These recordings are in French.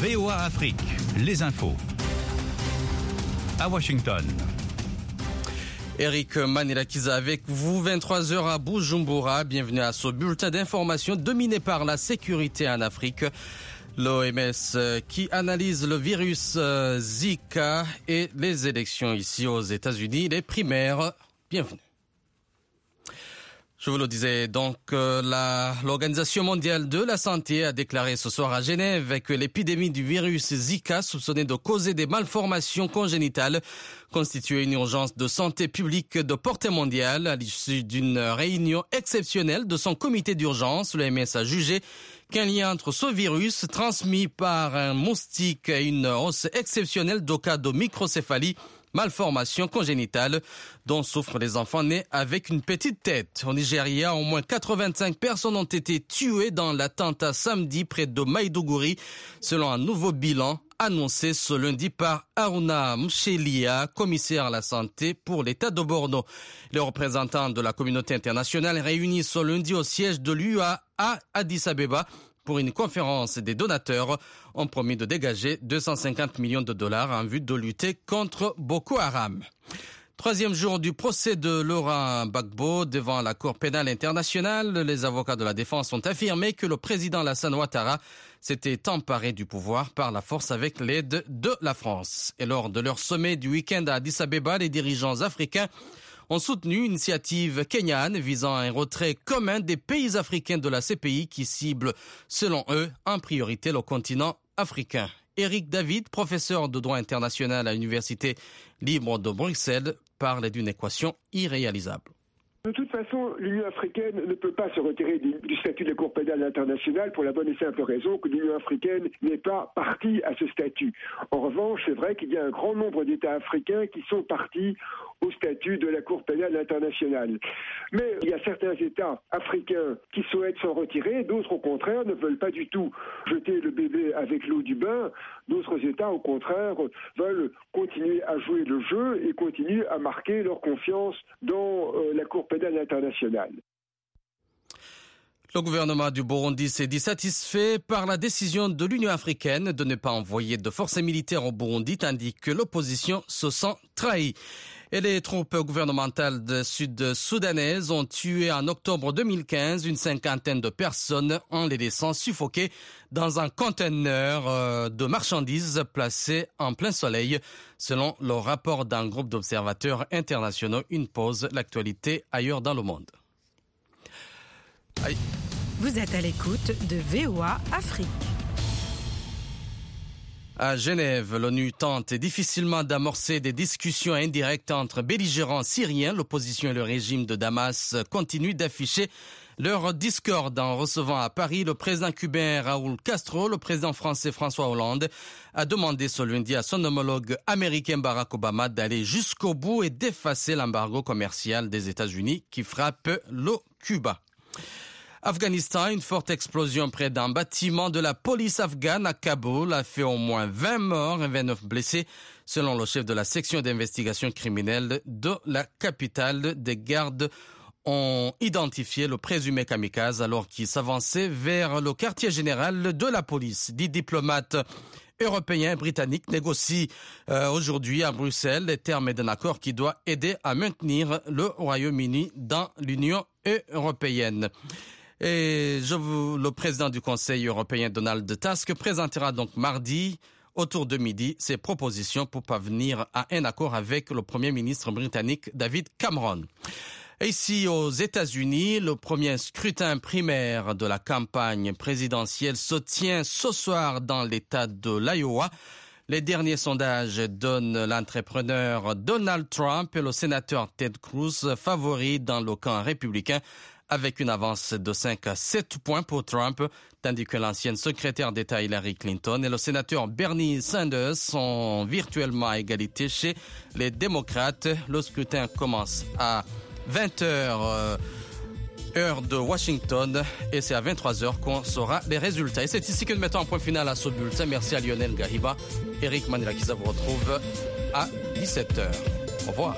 VOA Afrique, les infos. À Washington. Eric Manilakiza avec vous, 23h à Bujumbura. Bienvenue à ce bulletin d'information dominé par la sécurité en Afrique. L'OMS qui analyse le virus Zika et les élections ici aux États-Unis, les primaires. Bienvenue. Je vous le disais, donc, l'Organisation mondiale de la santé a déclaré ce soir à Genève que l'épidémie du virus Zika, soupçonnée de causer des malformations congénitales, constituait une urgence de santé publique de portée mondiale. À l'issue d'une réunion exceptionnelle de son comité d'urgence, l'OMS a jugé qu'un lien entre ce virus transmis par un moustique et une hausse exceptionnelle de cas de microcéphalie, malformation congénitale dont souffrent les enfants nés avec une petite tête. Au Nigeria, au moins 85 personnes ont été tuées dans l'attentat samedi près de Maiduguri, selon un nouveau bilan annoncé ce lundi par Haruna Mchelia, commissaire à la santé pour l'État de Borno. Les représentants de la communauté internationale réunis ce lundi au siège de l'UA à Addis Abeba pour une conférence des donateurs ont promis de dégager 250 millions de dollars en vue de lutter contre Boko Haram. Troisième jour du procès de Laurent Gbagbo devant la Cour pénale internationale. Les avocats de la défense ont affirmé que le président Alassane Ouattara s'était emparé du pouvoir par la force avec l'aide de la France. Et lors de leur sommet du week-end à Addis Abeba, les dirigeants africains ont soutenu une initiative kenyane visant un retrait commun des pays africains de la CPI qui cible, selon eux, en priorité le continent africain. Eric David, professeur de droit international à l'Université libre de Bruxelles, parle d'une équation irréalisable. De toute façon, l'Union africaine ne peut pas se retirer du statut de la Cour pénale internationale pour la bonne et simple raison que l'Union africaine n'est pas partie à ce statut. En revanche, c'est vrai qu'il y a un grand nombre d'États africains qui sont partis au statut de la Cour pénale internationale. Mais il y a certains États africains qui souhaitent s'en retirer, d'autres au contraire ne veulent pas du tout jeter le bébé avec l'eau du bain. D'autres États au contraire veulent continuer à jouer le jeu et continuer à marquer leur confiance dans la Cour pénale internationale. Le gouvernement du Burundi s'est dit satisfait par la décision de l'Union africaine de ne pas envoyer de forces militaires au Burundi, tandis que l'opposition se sent trahie. Et les troupes gouvernementales sud-soudanaises ont tué en octobre 2015 une cinquantaine de personnes en les laissant suffoquer dans un conteneur de marchandises placé en plein soleil. Selon le rapport d'un groupe d'observateurs internationaux, une pause, l'actualité ailleurs dans le monde. Aïe. Vous êtes à l'écoute de VOA Afrique. À Genève, l'ONU tente difficilement d'amorcer des discussions indirectes entre belligérants syriens. L'opposition et le régime de Damas continuent d'afficher leur discorde en recevant à Paris le président cubain Raúl Castro. Le président français François Hollande a demandé ce lundi à son homologue américain Barack Obama d'aller jusqu'au bout et d'effacer l'embargo commercial des États-Unis qui frappe le Cuba. Afghanistan, une forte explosion près d'un bâtiment de la police afghane à Kaboul a fait au moins 20 morts et 29 blessés, selon le chef de la section d'investigation criminelle de la capitale. Des gardes ont identifié le présumé kamikaze alors qu'il s'avançait vers le quartier général de la police. 10 diplomates européens et britanniques négocient aujourd'hui à Bruxelles les termes d'un accord qui doit aider à maintenir le Royaume-Uni dans l'Union européenne. Et le président du Conseil européen, Donald Tusk, présentera donc mardi, autour de midi, ses propositions pour parvenir à un accord avec le Premier ministre britannique David Cameron. Et ici, aux États-Unis, le premier scrutin primaire de la campagne présidentielle se tient ce soir dans l'État de l'Iowa. Les derniers sondages donnent l'entrepreneur Donald Trump et le sénateur Ted Cruz favoris dans le camp républicain, avec une avance de 5 à 7 points pour Trump, tandis que l'ancienne secrétaire d'État Hillary Clinton et le sénateur Bernie Sanders sont virtuellement à égalité chez les démocrates. Le scrutin commence à 20h, heure de Washington, et c'est à 23h qu'on saura les résultats. Et c'est ici que nous mettons un point final à ce bulletin. Merci à Lionel Gahiba. Eric Manilakiza vous retrouve à 17h. Au revoir.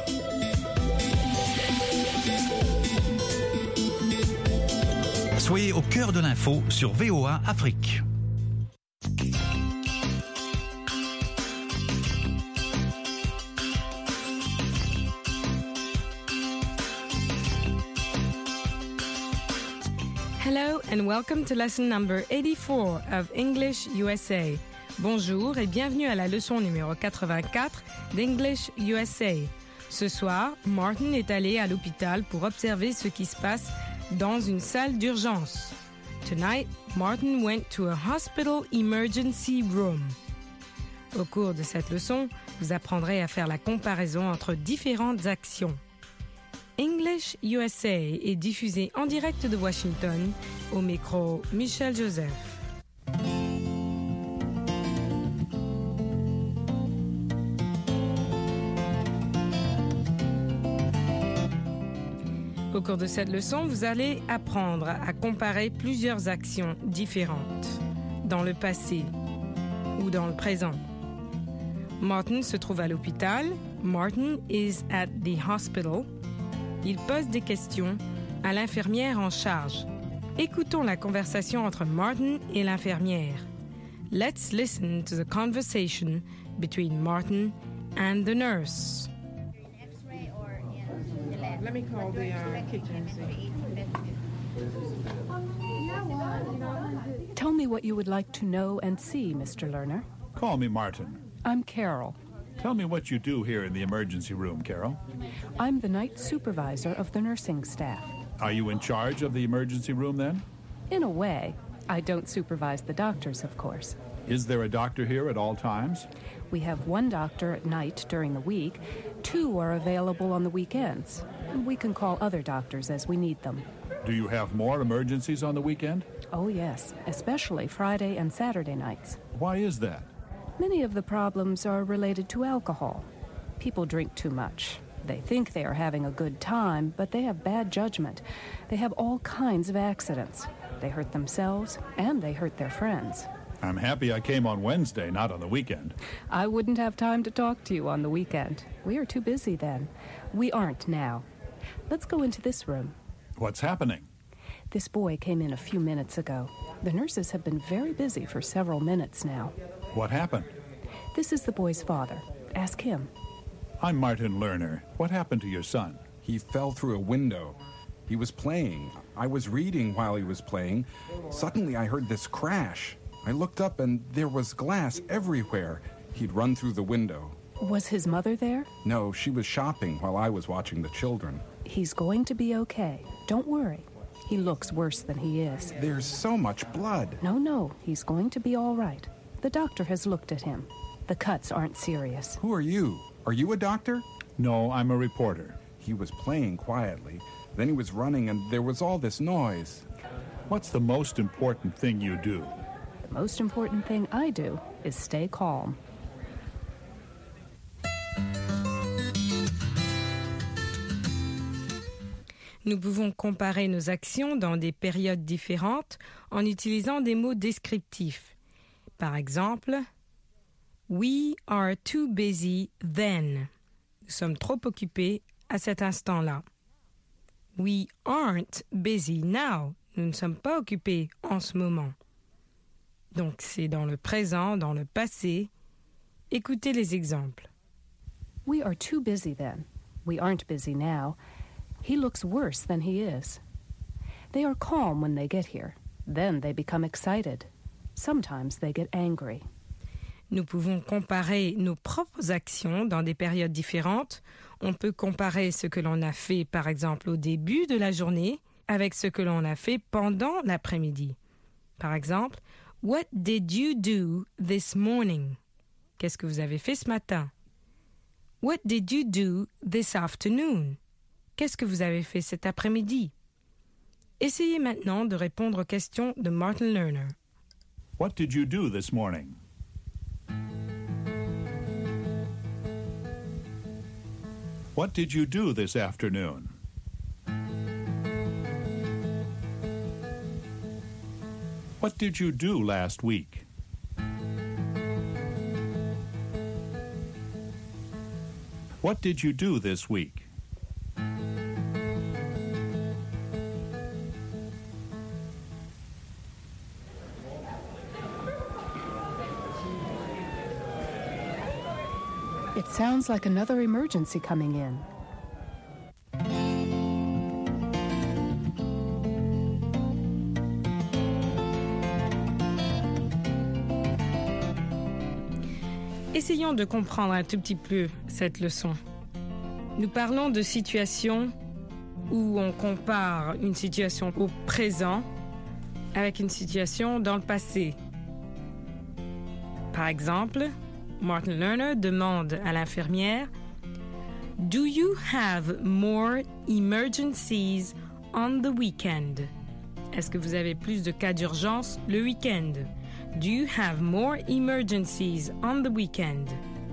Soyez au cœur de l'info sur VOA Afrique. Hello and welcome to lesson number 84 of English USA. Bonjour et bienvenue à la leçon numéro 84 d'English USA. Ce soir, Martin est allé à l'hôpital pour observer ce qui se passe dans une salle d'urgence. Tonight, Martin went to a hospital emergency room. Au cours de cette leçon, vous apprendrez à faire la comparaison entre différentes actions. English USA est diffusé en direct de Washington, au micro Michel Joseph. Au cours de cette leçon, vous allez apprendre à comparer plusieurs actions différentes dans le passé ou dans le présent. Martin se trouve à l'hôpital. Martin is at the hospital. Il pose des questions à l'infirmière en charge. Écoutons la conversation entre Martin et l'infirmière. Let's listen to the conversation between Martin and the nurse. Let me call the kitchen. Tell me what you would like to know and see, Mr. Lerner. Call me Martin. I'm Carol. Tell me what you do here in the emergency room, Carol. I'm the night supervisor of the nursing staff. Are you in charge of the emergency room then? In a way, I don't supervise the doctors, of course. Is there a doctor here at all times? We have one doctor at night during the week. 2 are available on the weekends. We can call other doctors as we need them. Do you have more emergencies on the weekend? Oh, yes, especially Friday and Saturday nights. Why is that? Many of the problems are related to alcohol. People drink too much. They think they are having a good time, but they have bad judgment. They have all kinds of accidents. They hurt themselves, and they hurt their friends. I'm happy I came on Wednesday, not on the weekend. I wouldn't have time to talk to you on the weekend. We are too busy then. We aren't now. Let's go into this room. What's happening? This boy came in a few minutes ago. The nurses have been very busy for several minutes now. What happened? This is the boy's father. Ask him. I'm Martin Lerner. What happened to your son? He fell through a window. He was playing. I was reading while he was playing. Suddenly I heard this crash. I looked up and there was glass everywhere. He'd run through the window. Was his mother there? No, she was shopping while I was watching the children. He's going to be okay. Don't worry. He looks worse than he is. There's so much blood. No, he's going to be all right. The doctor has looked at him. The cuts aren't serious. Who are you? Are you a doctor? No, I'm a reporter. He was playing quietly. Then he was running and there was all this noise. What's the most important thing you do? The most important thing I do is stay calm. Nous pouvons comparer nos actions dans des périodes différentes en utilisant des mots descriptifs. Par exemple, We are too busy then. Nous sommes trop occupés à cet instant-là. We aren't busy now. Nous ne sommes pas occupés en ce moment. Donc c'est dans le présent, dans le passé. Écoutez les exemples. We are too busy then. We aren't busy now. He looks worse than he is. They are calm when they get here. Then they become excited. Sometimes they get angry. Nous pouvons comparer nos propres actions dans des périodes différentes. On peut comparer ce que l'on a fait, par exemple, au début de la journée avec ce que l'on a fait pendant l'après-midi. Par exemple, What did you do this morning? Qu'est-ce que vous avez fait ce matin? What did you do this afternoon? Qu'est-ce que vous avez fait cet après-midi? Essayez maintenant de répondre aux questions de Martin Lerner. What did you do this morning? What did you do this afternoon? What did you do last week? What did you do this week? It sounds like another emergency coming in. Essayons de comprendre un tout petit peu cette leçon. Nous parlons de situations où on compare une situation au présent avec une situation dans le passé. Par exemple, Martin Lerner demande à l'infirmière « Do you have more emergencies on the weekend ?» Est-ce que vous avez plus de cas d'urgence le week-end? Do you have more emergencies on the weekend?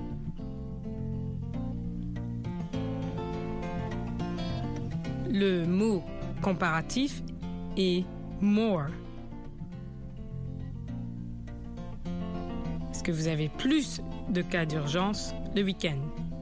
Le mot comparatif est more. Est-ce que vous avez plus de cas d'urgence le week-end?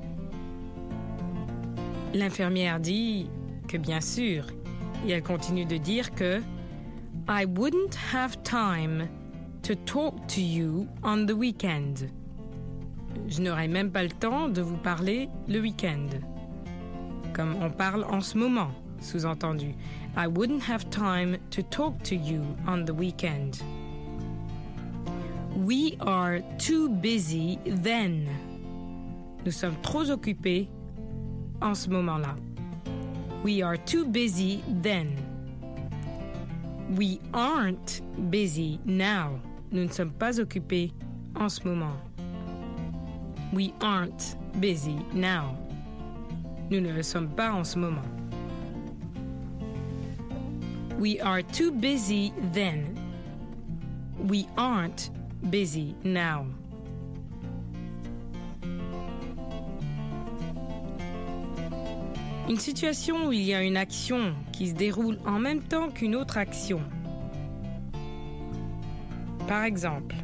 L'infirmière dit que bien sûr, et elle continue de dire que I wouldn't have time to talk to you on the weekend. Je n'aurai même pas le temps de vous parler le week-end. Comme on parle en ce moment, sous-entendu. I wouldn't have time to talk to you on the weekend. We are too busy then. Nous sommes trop occupés en ce moment-là. We are too busy then. We aren't busy now. Nous ne sommes pas occupés en ce moment. We aren't busy now. Nous ne le sommes pas en ce moment. We are too busy then. We aren't busy now. Une situation où il y a une action qui se déroule en même temps qu'une autre action. Par exemple,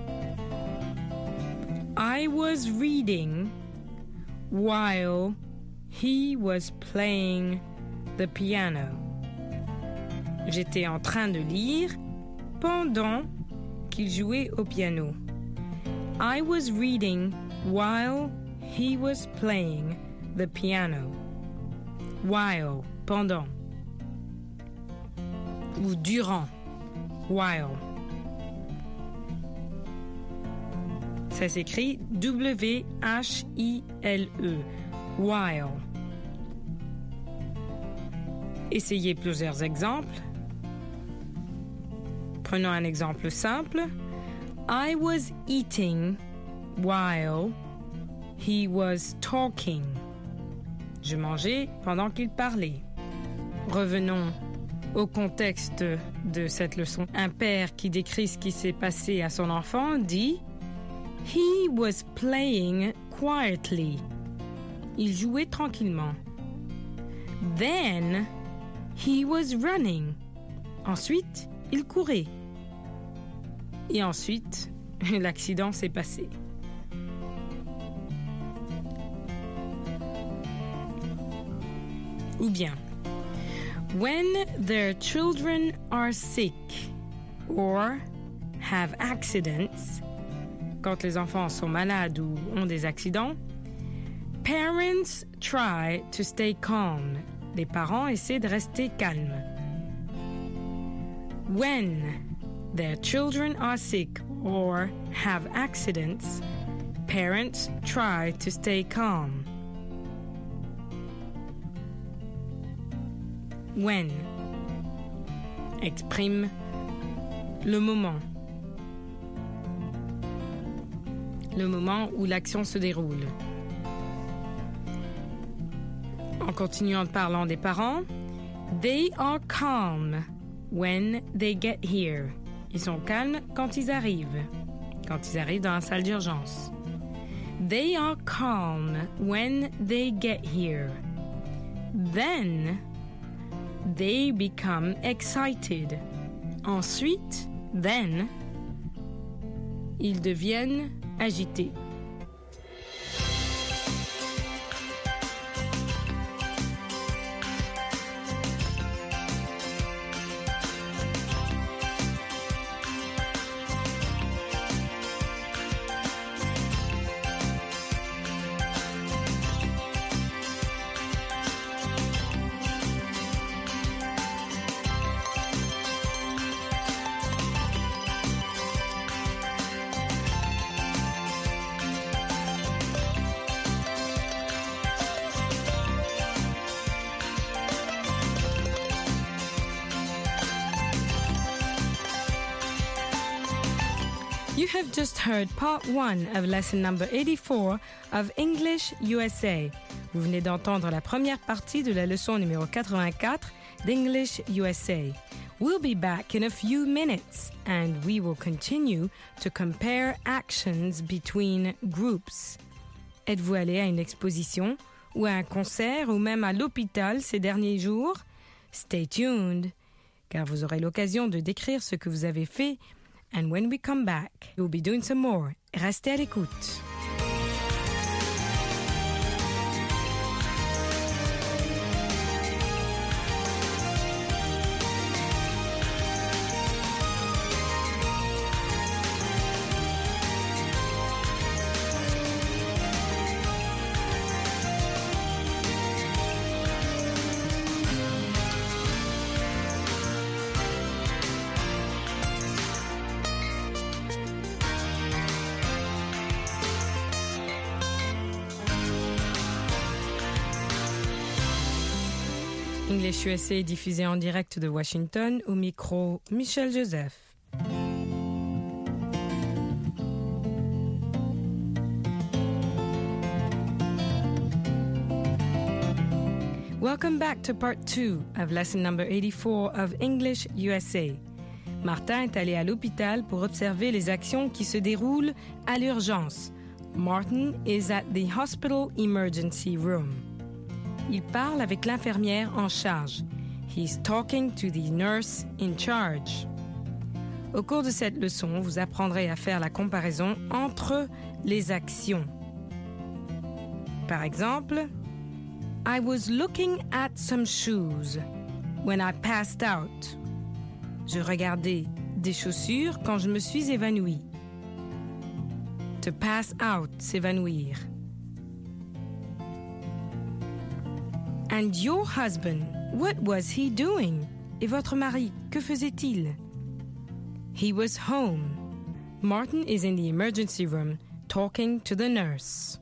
I was reading while he was playing the piano. J'étais en train de lire pendant qu'il jouait au piano. I was reading while he was playing the piano. While, pendant. Ou durant. While. Ça s'écrit W-H-I-L-E. While. Essayez plusieurs exemples. Prenons un exemple simple. I was eating while he was talking. Je mangeais pendant qu'il parlait. Revenons au contexte de cette leçon. Un père qui décrit ce qui s'est passé à son enfant dit « He was playing quietly ». Il jouait tranquillement. « Then, he was running ». Ensuite, il courait. Et ensuite, l'accident s'est passé. Ou bien, when their children are sick or have accidents, quand les enfants sont malades ou ont des accidents, parents try to stay calm. Les parents essaient de rester calmes. When their children are sick or have accidents, parents try to stay calm. When exprime le moment où l'action se déroule. En continuant de parlant des parents, they are calm when they get here. Ils sont calmes quand ils arrivent dans la salle d'urgence. They are calm when they get here. Then they become excited. Ensuite, then, ils deviennent agités. You have just heard part 1 of lesson number 84 of English USA. Vous venez d'entendre la première partie de la leçon numéro 84 d'English USA. We'll be back in a few minutes and we will continue to compare actions between groups. Êtes-vous allé à une exposition ou à un concert ou même à l'hôpital ces derniers jours? Stay tuned, car vous aurez l'occasion de décrire ce que vous avez fait. And when we come back, we'll be doing some more. Restez à l'écoute. English USA est diffusé en direct de Washington, au micro Michel Joseph. Welcome back to part 2 of lesson number 84 of English USA. Martin est allé à l'hôpital pour observer les actions qui se déroulent à l'urgence. Martin is at the hospital emergency room. Il parle avec l'infirmière en charge. He's talking to the nurse in charge. Au cours de cette leçon, vous apprendrez à faire la comparaison entre les actions. Par exemple, I was looking at some shoes when I passed out. Je regardais des chaussures quand je me suis évanouie. To pass out, s'évanouir. And your husband, what was he doing? Et votre mari, que faisait-il? He was home. Martin is in the emergency room talking to the nurse.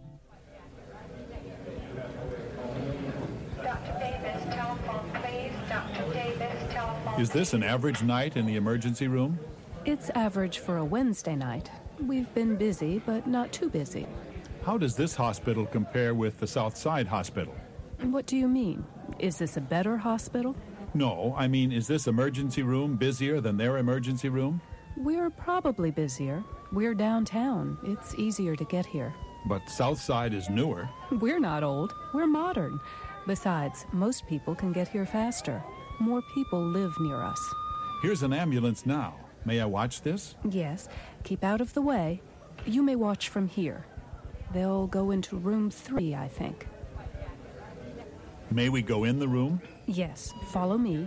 Dr. Davis, telephone, please. Dr. Davis, telephone. Is this an average night in the emergency room? It's average for a Wednesday night. We've been busy, but not too busy. How does this hospital compare with the South Side Hospital? What do you mean? Is this a better hospital? No, I mean, is this emergency room busier than their emergency room? We're probably busier. We're downtown. It's easier to get here. But South Side is newer. We're not old. We're modern. Besides, most people can get here faster. More people live near us. Here's an ambulance now. May I watch this? Yes. Keep out of the way. You may watch from here. They'll go into room 3, I think. May we go in the room? Yes. Follow me.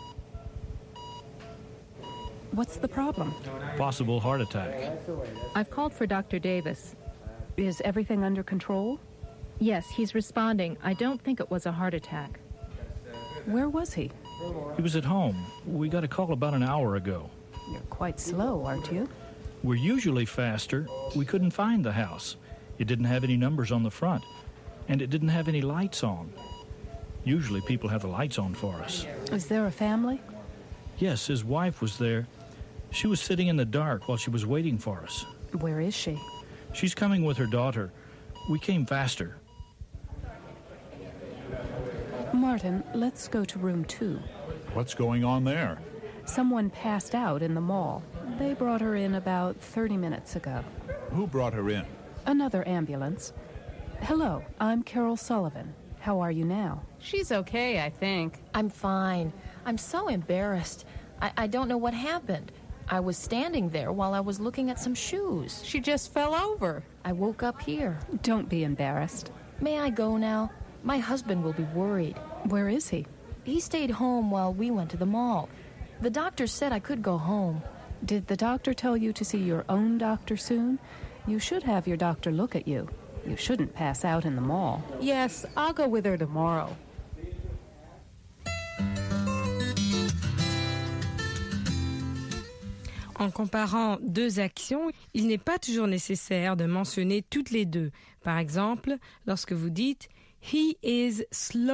What's the problem? Possible heart attack. I've called for Dr. Davis. Is everything under control? Yes, he's responding. I don't think it was a heart attack. Where was he? He was at home. We got a call about an hour ago. You're quite slow, aren't you? We're usually faster. We couldn't find the house. It didn't have any numbers on the front, and it didn't have any lights on. Usually people have the lights on for us. Is there a family? Yes, his wife was there. She was sitting in the dark while she was waiting for us. Where is she? She's coming with her daughter. We came faster. Martin, let's go to room 2. What's going on there? Someone passed out in the mall. They brought her in about 30 minutes ago. Who brought her in? Another ambulance. Hello, I'm Carol Sullivan. How are you now? She's okay, I think. I'm fine. I'm so embarrassed. I don't know what happened. I was standing there while I was looking at some shoes. She just fell over. I woke up here. Don't be embarrassed. May I go now? My husband will be worried. Where is he? He stayed home while we went to the mall. The doctor said I could go home. Did the doctor tell you to see your own doctor soon? You should have your doctor look at you. You shouldn't pass out in the mall. Yes, I'll go with her tomorrow. En comparant deux actions, il n'est pas toujours nécessaire de mentionner toutes les deux. Par exemple, lorsque vous dites « He is slower »,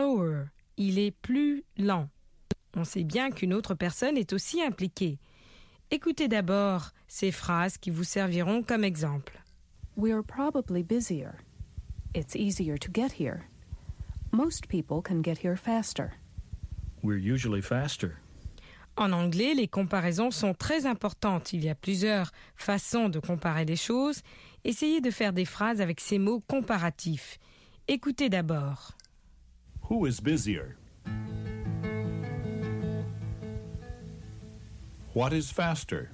il est plus lent. On sait bien qu'une autre personne est aussi impliquée. Écoutez d'abord ces phrases qui vous serviront comme exemple. We're probably busier. It's easier to get here. Most people can get here faster. We're usually faster. En anglais, les comparaisons sont très importantes. Il y a plusieurs façons de comparer des choses. Essayez de faire des phrases avec ces mots comparatifs. Écoutez d'abord. Who is busier? What is faster?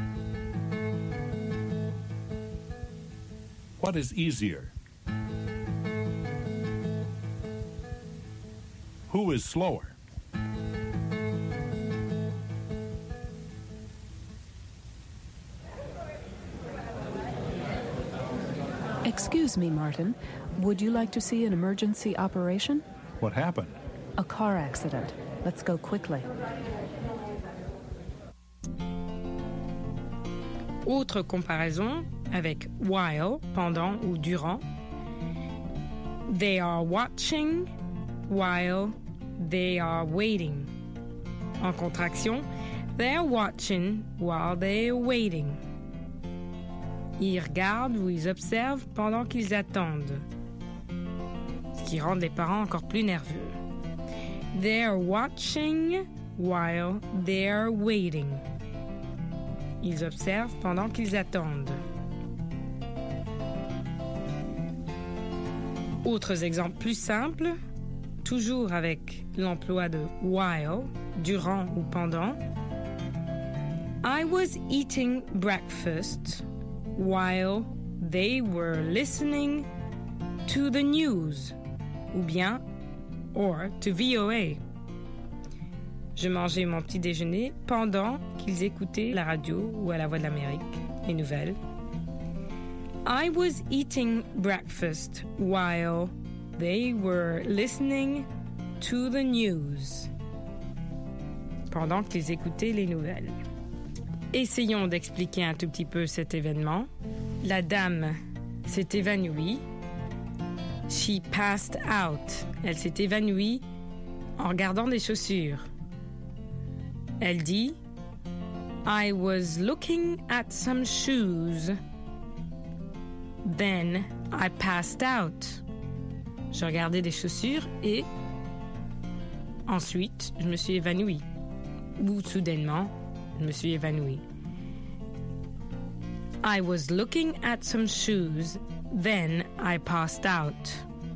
What is easier? Who is slower? Excuse me, Martin. Would you like to see an emergency operation? What happened? A car accident. Let's go quickly. Autre comparaison avec while, pendant ou durant. They are watching while they are waiting. En contraction, they're watching while they're waiting. Ils regardent ou ils observent pendant qu'ils attendent. Ce qui rend les parents encore plus nerveux. They're watching while they're waiting. Ils observent pendant qu'ils attendent. Autres exemples plus simples, toujours avec l'emploi de while, durant ou pendant. I was eating breakfast while they were listening to the news, ou bien, or to VOA. Je mangeais mon petit déjeuner pendant qu'ils écoutaient la radio ou à la Voix de l'Amérique, les nouvelles. I was eating breakfast while they were listening to the news. Pendant qu'ils écoutaient les nouvelles. Essayons d'expliquer un tout petit peu cet événement. La dame s'est évanouie. She passed out. Elle s'est évanouie en regardant des chaussures. Elle dit I was looking at some shoes. Then I passed out. Je regardais des chaussures et ensuite je me suis évanouie. Ou soudainement, je me suis évanouie. I was looking at some shoes. Then I passed out.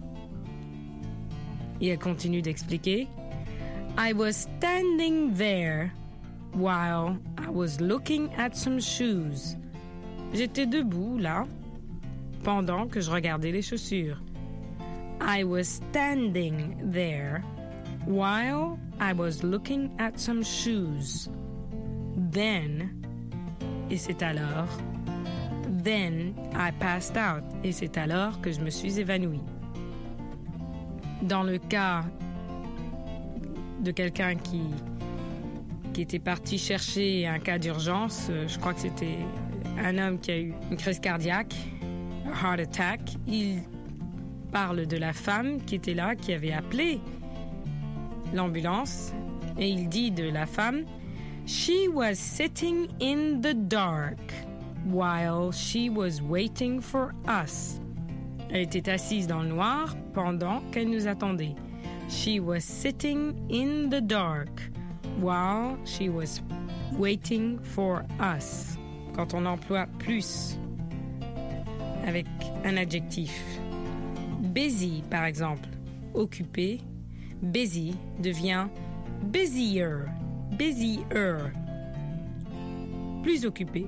Et elle continue d'expliquer. I was standing there while I was looking at some shoes. J'étais debout là pendant que je regardais les chaussures. I was standing there while I was looking at some shoes. Then, et c'est alors, then I passed out, et c'est alors que je me suis évanouie. Dans le cas de quelqu'un qui était parti chercher un cas d'urgence, je crois que c'était un homme qui a eu une crise cardiaque, un heart attack, il parle de la femme qui était là, qui avait appelé l'ambulance, et il dit de la femme « She was sitting in the dark while she was waiting for us. » Elle était assise dans le noir pendant qu'elle nous attendait. She was sitting in the dark while she was waiting for us. Quand on emploie plus avec un adjectif. Busy, par exemple, occupé. Busy devient busier, busier. Plus occupé.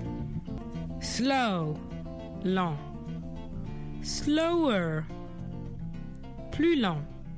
Slow, lent. Slower, plus lent.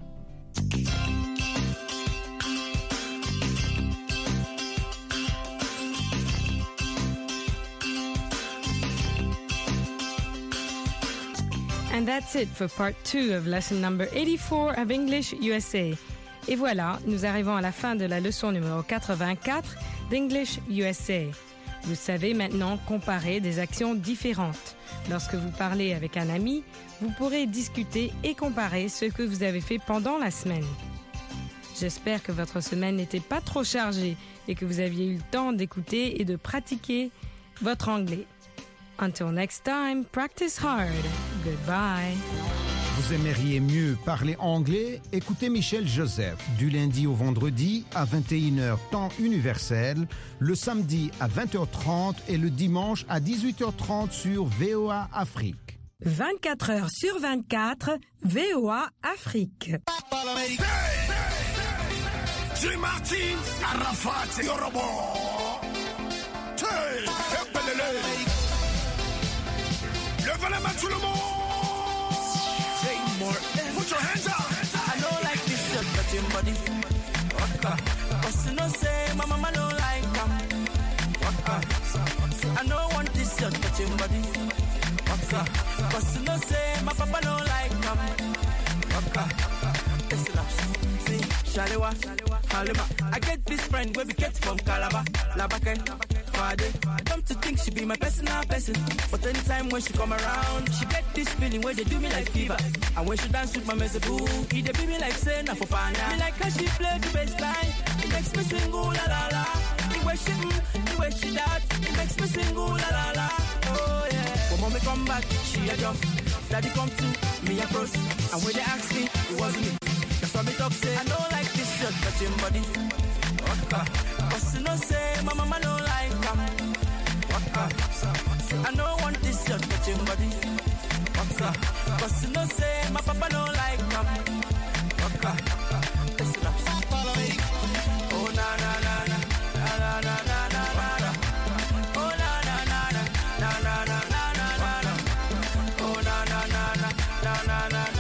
And that's it for part 2 of lesson number 84 of English USA. Et voilà, nous arrivons à la fin de la leçon numéro 84 d'English USA. Vous savez maintenant comparer des actions différentes. Lorsque vous parlez avec un ami, vous pourrez discuter et comparer ce que vous avez fait pendant la semaine. J'espère que votre semaine n'était pas trop chargée et que vous aviez eu le temps d'écouter et de pratiquer votre anglais. Until next time, practice hard. Goodbye. Vous aimeriez mieux parler anglais? Écoutez Michel Joseph du lundi au vendredi à 21h temps universel, le samedi à 20h30 et le dimanche à 18h30 sur VOA Afrique. 24 heures sur 24, VOA Afrique. Jim Martin, Arafat, Yorobo. Levez la main tout le monde. Put your hands up. I don't like this shirt, but your body. Waka. Cause you know say, my mama don't like them. Waka. I don't want this shirt, but your body. Waka. Cause you know say, my papa don't like them. Waka. Listen up. See, Shalewa, Halima. I get this friend where we get from Calabar, Labake, Fade. Come to think she be my personal person, but anytime when she come around, she get this feeling where they do me like fever. And when she dance with my mezeboo, he they be me like say na for pana. Me like how she play the bass line, it makes me sing ooh la la la. The way she that, it makes me sing ooh la la la. Oh yeah. When mommy come back, she a jump. Daddy come to me a cross, and when they ask me, it wasn't me. That's why me talk say I don't like this shirt, but your body. Waka. Cause you know say my mama don't like them. Waka. I don't want this shirt, but your body. Waka. Cause you know say my papa don't like them. Waka. Listen up. Oh na na na na na na na na na. Oh na na na na na na na na na. Oh na na na na na na na na.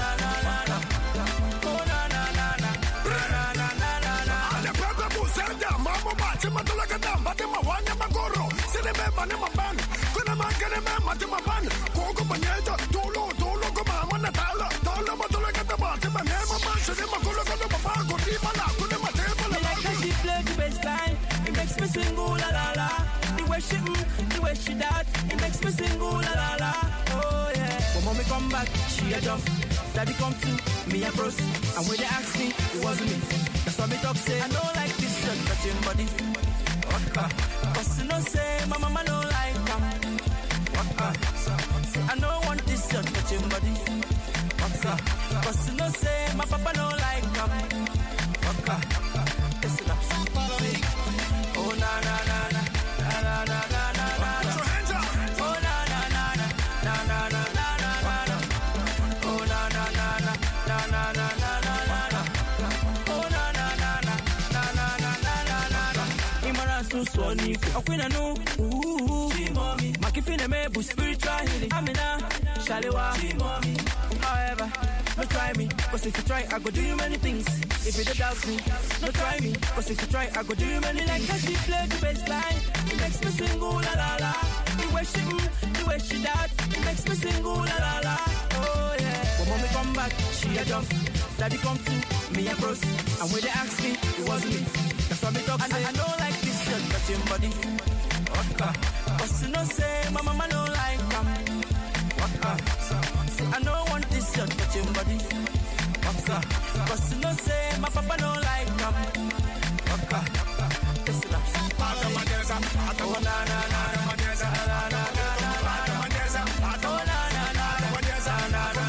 Makes me sing ooh la la la. The way she that, it makes me sing ooh la la la. Oh yeah. When mommy come back, she a jump. Daddy come to me a bros. And when they ask me, it wasn't me. That's why me talk say I don't like this shirt, but your body. Waka. Cause you know say my mama don't like them. Waka. I don't want this shirt, but your body. Waka. Cause you know say my papa don't like them. Waka. Listen up. Oh na na na na na na na na na. Put your hands up. Oh na na na na na na na na na. Oh na na na na na na na na na. Oh na na na na na na na na na. Imara susoni, akwina no. Mommy, makifine me bu spiritual healing. Amina, Shalewa. However, no try me, cause if you try, I go do you many things. If you don't doubt me, no try me, cause if you try, I go do you many. Like how she play the bass line, it makes me sing ooh la la la. The way she that, it makes me sing ooh la la la. Oh yeah. When mommy come back, she a jump. Daddy come to me a bros. And when they ask me, it wasn't me. That's why me talk say I don't like this shirt, but your body. Waka. Cause you know say my mama don't like them. Waka. I don't want this shirt, but your body. Waka. Cause you know say my papa don't like them. Waka. Listen up. Oh na na na na na na na. Oh na na na na na na.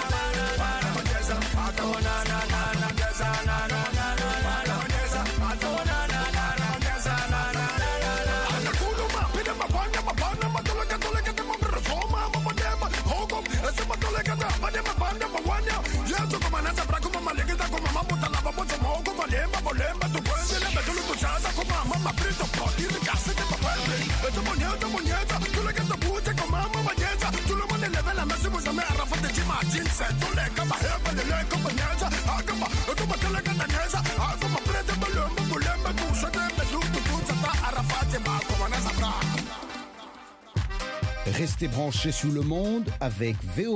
Oh na na na na na na. Restez branchés sur le monde avec VOA.